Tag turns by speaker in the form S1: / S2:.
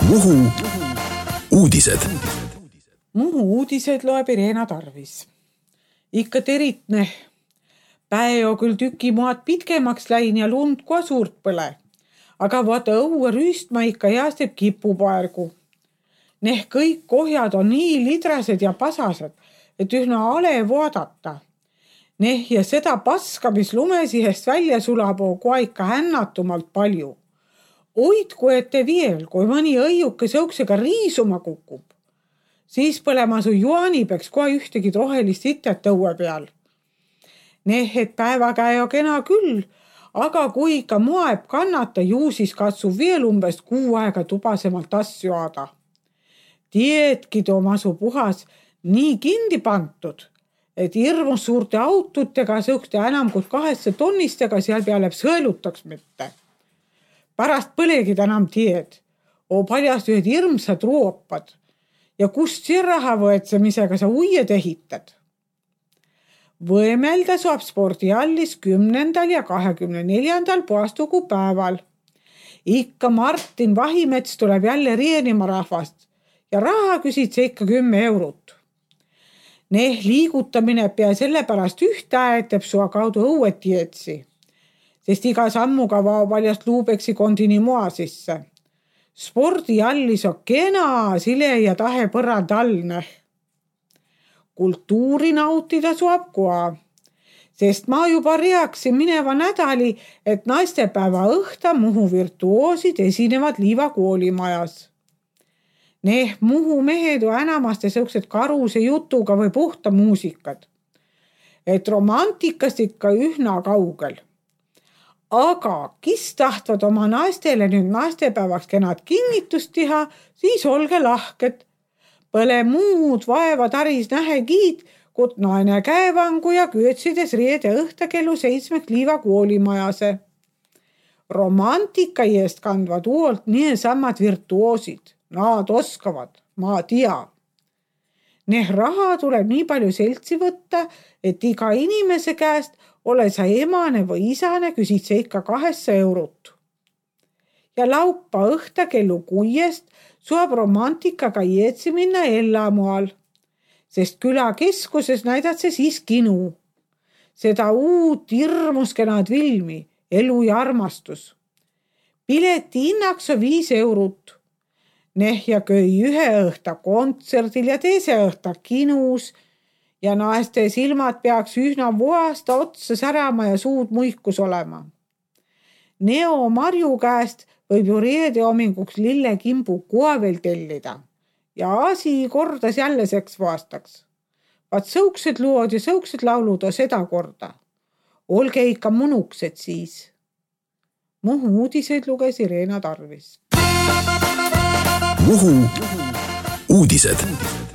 S1: Muhu uudised.
S2: Muhu uudised loeb Irena Tarvis. Ikka teritne. Päev küll tüki maad pitkemaks läin ja lund kui suurt põle. Aga vaata õue rüüstma ikka jaasteb kipupaergu. Neh kõik kohjad on nii lidrased ja pasased, et ühna ale vaadata. Neh ja seda paska, mis lumesihest välja sulab, kui ikka hännatumalt palju. Oidku ette veel, kui mõni õiuke sõuksega riisuma kukub. Siis põlema su juani peaks kohe ühtegi rohelist itet õue peal. Neh, et päeva käio kena küll, aga kui ikka moeb kannata, ju siis katsub veel umbes 6 aega tubasemalt asju aada. Tiedki too masu puhas nii kindi pantud, et hirmus suurte autotega sõukste enam kui 2 tonnistega seal peale sõelutaks mitte. Pärast põlegid enam tied, paljast ühed hirmsad ruopad ja kust see raha võetsemisega sa uied ehitad. Võimelda saab spordihallis 10. ja 24. puastugu päeval. Ikka Martin Vahimets tuleb jälle reenima rahvast ja raha küsid see ikka 10 eurot. Neh liigutamine pea sellepärast ühte äetab sua kaudu õuet tiedsi, sest iga sammuga vao paljast luubeksi kondini moa sisse. Spordihallis on kena sile ja tahe põrand allne. Kultuuri nautida saab koa, sest ma juba reaksin mineva nädali, et naistepäeva õhta Muhu virtuoosid esinevad Liiva koolimajas. Neh Muhu mehed on enamaste sõuksed karuse jutuga või puhta muusikad. Et romantikast ikka ühna kaugel. Aga kes tahtvad oma naistele nüüd naistepäevaks kenad kinnitust teha, siis olge lahked. Põle muud vaeva taris nähe kiid, kut naine käevangu ja küötsides reede õhta kellu 7 Liiva koolimajase. Romantika eest kandvad uuelt nii samad virtuoosid. Nad oskavad, ma tea. Neh raha tuleb nii palju seltsi võtta, et iga inimese käest ole sa emane või isane, küsid see ikka 2 eurot. Ja laupa õhta kellu 6 saab romantikaga jeetsi minna Ellamoal, sest külakeskuses näidad see siis kinu. Seda uut hirmuskenad filmi, Elu ja armastus. Pileti hinnaks on 5 eurot. Neh ja köi ühe õhta kontserdil ja teise õhta kinus ja naiste silmad peaks ühna voasta otsa särama ja suud muikus olema. Neo Marju käest võib ju reede hommikuks lillekimbu koa veel tellida ja asi kordas jälleseks aastaks. Vaat sõuksed luod ja sõuksed laulud on seda korda. Olge ikka munuksed siis. Muhu uudiseid luges Irena Tarvis.
S1: Muhu uudised.